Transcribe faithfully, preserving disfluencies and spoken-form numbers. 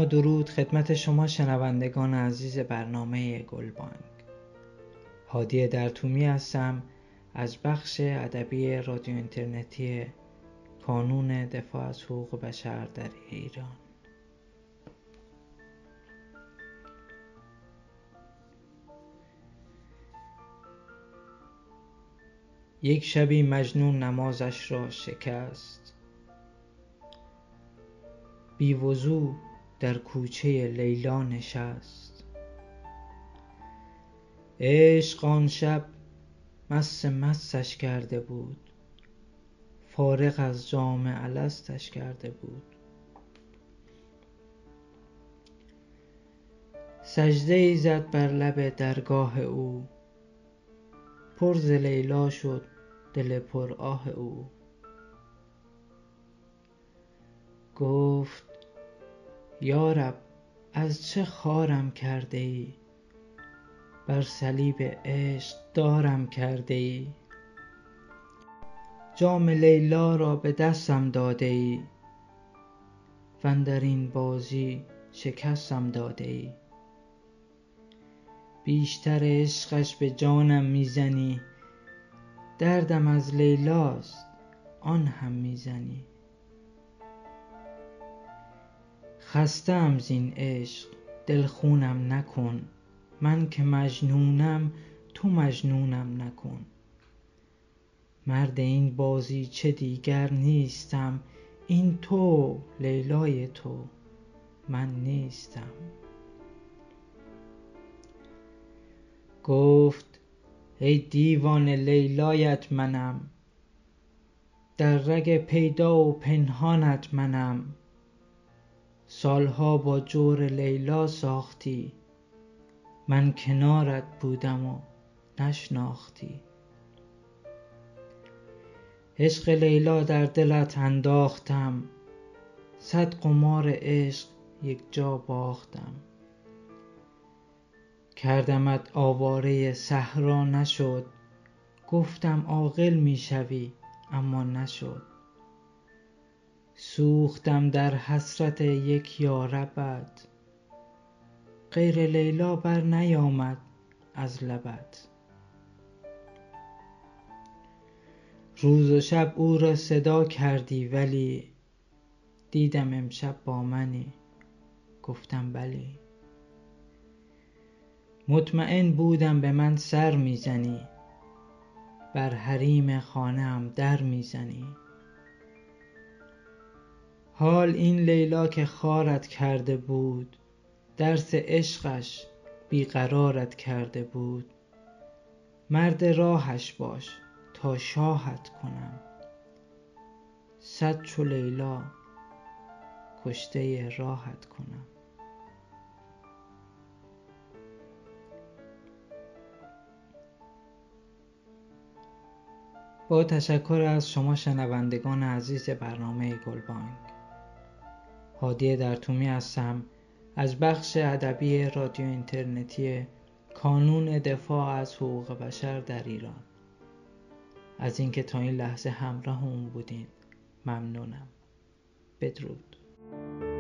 درود خدمت شما شنوندگان عزیز برنامه گلبانگ. هادی درتومی هستم از بخش ادبی رادیو اینترنتی کانون دفاع از حقوق بشر در ایران. یک شبی مجنون نمازش را شکست، بی وضو در کوچه لیلا نشست. عشق آن شب مست مستش کرده بود، فارغ از جام الستش کرده بود. سجده ای زد بر لب درگاه او، پر ز لیلا شد دل پر آه او. گفت یارب از چه خارم کرده ای، بر صلیب عشق دارم کرده ای. جام لیلا را به دستم داده ای، واندرین بازی شکستم داده ای. بیشتر عشقش به جانم میزنی، دردم از لیلاست آن هم میزنی. خسته‌ام زین عشق دل خونم نکن، من که مجنونم تو مجنونم نکن. مرد این بازی چه دیگر نیستم، این تو لیلای تو من نیستم. گفت ای دیوانه لیلایت منم، در رگ پیدا و پنهانت منم. سالها با جور لیلا ساختی، من کنارت بودم و نشناختی. عشق لیلا در دلت انداختم، صد قمار عشق یک جا باختم. کردمت آواره صحرا نشد، گفتم عاقل میشوی اما نشد. سوختم در حسرت یک یاربت، غیر لیلا بر نیامد از لبت. روز و شب او را صدا کردی ولی، دیدم امشب با منی گفتم بلی. مطمئن بودم به من سر میزنی، بر حریم خانه ام در میزنی. حال این لیلا که خوارت کرده بود، درس عشقش بیقرارت کرده بود. مرد راهش باش تا شاهت کنم، صد چو لیلا کشته راهت کنم. با تشکر از شما شنوندگان عزیز برنامه گلبانگ. هادی درتومی هستم از بخش ادبی رادیو اینترنتی کانون دفاع از حقوق بشر در ایران. از اینکه تا این لحظه همراه اون بودین ممنونم. بدرود.